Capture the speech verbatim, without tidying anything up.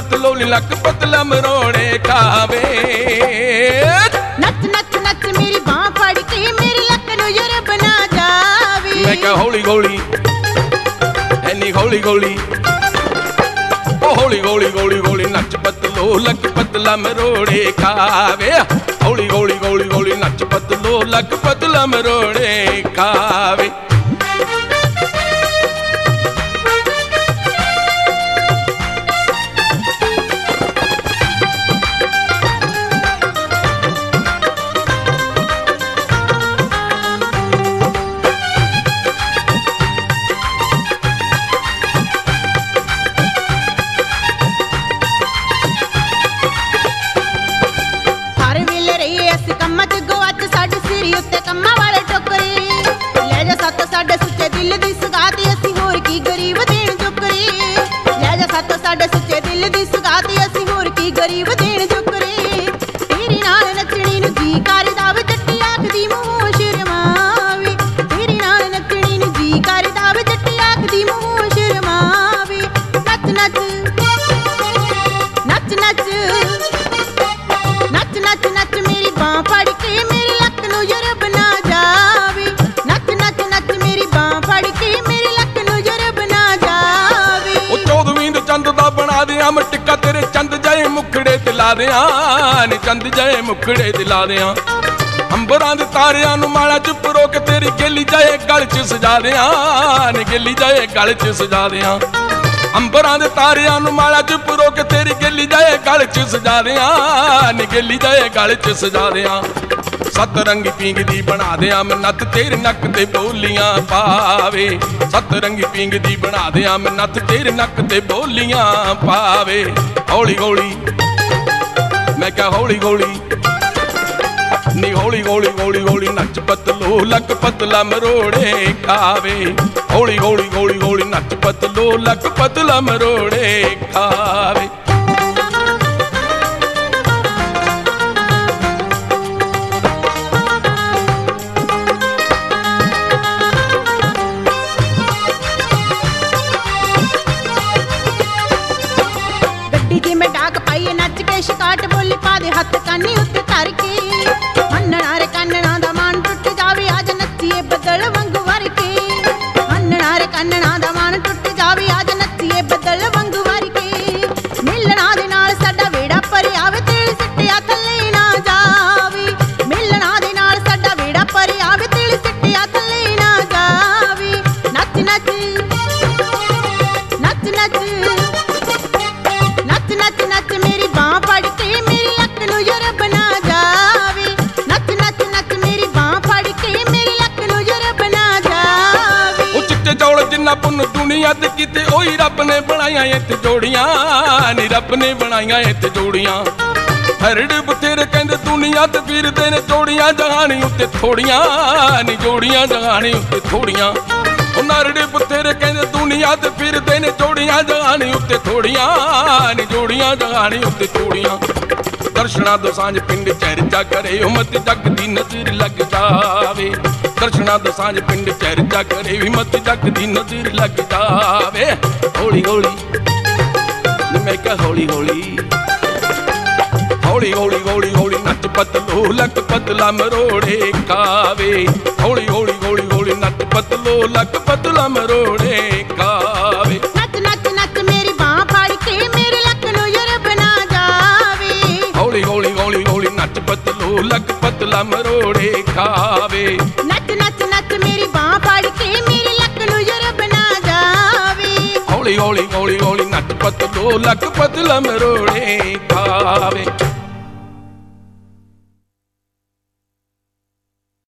पतलोली luck पतला मरोड़े खावे। नच नच नच मेरी बांह फड़ के मेरी लक नूं यूरोप ना जावे। मैं क्या हौली हौली एनी हौली हौली ओ हौली हौली हौली हौली नच पतलो लक पतला मरोड़े खावे। हौली हौली हौली हौली नच पतलो लक पतला मरोड़े खावे। कम्मा वाले टोकरे ले जा सातो साडे सुच्चे दिल दी सगाती असी होर की गरीब देण चुकरे। ले जा सातो साडे सुच्चे दिल दी सगाती असी होर की गरीब देण चुकरे। तेरे नाल नचणी नूं जी करदा वे जट्टी आखदी मूंह शर्मावे। तेरे नाल नचणी नूं जी करदा वे जट्टी आखदी मूंह शर्मावे। नच नच नच नच नच नच नच मेरी बांह फड़ के मेरी लक नूं यूरोप ना जावे। नच नच नच मेरी बांह फड़ के मेरी लक नूं यूरोप ना जावे। ओ चौदहवीं दे चंद दा बना दियां मैं टिक्का तेरे चंद जाए मुखड़े ते ला दियां नी चंद जाए मुखड़े ते ला दियां। अंबरां दे तारियां नूं माला च परो के तेरी गेली जाए गल च सजा दियां नी गेली जाए गल च सजा दियां। अंबरां दे तारियां नूं माला च परो के तेरी गेली जाए गल च सजा दियां नी गेली जाए गल च सजा दियां। सत रंगी पींग दी बना दियां मैं नत तेरे नक ते बोलियां पावे। सत रंगी पींग दी बना दियां मैं नत तेरे नक ते बोलियां पावे। हौली हौली मैं क्या हौली हौली नी हौली हौली हौली हौली नच पतलो लक पतला मरोड़े खावे। हौली हौली हौली हौली नच पतलो लक पतला मरोड़े खावे। गड्डी दी मैं डाक पाईए नच के शिकाट बोली पा दे हथ कानी उत्ते धर के। हन्नणा रे कन्नणा दा मान टुट जावे आज नच्चीए बदल वांगू वर के। हन्नणा रे कन्नणा दा मान टुट जावे आज नच्चीए बदल वांगू वर के। मिलना दे नाल साडा वेड़ा भरे आवे तेल सिट्टिया थल्ले ना जावे। मिलना दे नाल साडा वेड़ा भरे आवे तेल सिट्टिया थल्ले ना जावे। नच नच नच नच नच नच नच मेरी बांह फड़ के मेरी लक नूं यूरोप ना जावे। नच नच नच मेरी बांह फड़ के मेरी लक नूं यूरोप ना जावे। ओ चिट्टे चौल जिन्ना पुन दुनिया ते कीते ओही रब ने बनाईयां इत्ते जोड़ियां नी रब ने बनाईयां इत्ते जोड़ियां। हरड़ बथेरे कहंदे दुनिया ते फिरदे ने जोड़ियां जहानी उत्ते थोड़ियां नी जोड़ियां जहानी उत्ते थोड़ियां। ओ नारड़े बथेरे कहंदे दुनिया ते फिरदे ने जोड़ियां जहानी उत्ते थोड़ियां नी जोड़ियां जहानी उत्ते थोड़ियां। दर्शना दो सांझ पिंड चर्चा करे ओ मत जग दी नजर लग जावे। दर्शना दो सांझ पिंड चर्चा करे भी मत जग दी नजर लग जावे। हौली हौली मैं क्या हौली हौली हौली हौली हौली हौली नच पतलो लक पतला मरोड़े खावे। हौली हौली हौली हौली नच पतलो लक पतला मरोड़े खावे। नच नच नच मेरी बांह फड़ के मेरी लक नूं यूरोप ना जावे। हौली हौली हौली हौली नच पतलो लक पतला मरोड़े खावे। नच नच नच मेरी बांह फड़ के मेरी लक नूं यूरोप ना जावे। हौली हौली हौली हौली नच पतलो लक पतला मरोड़े खावे।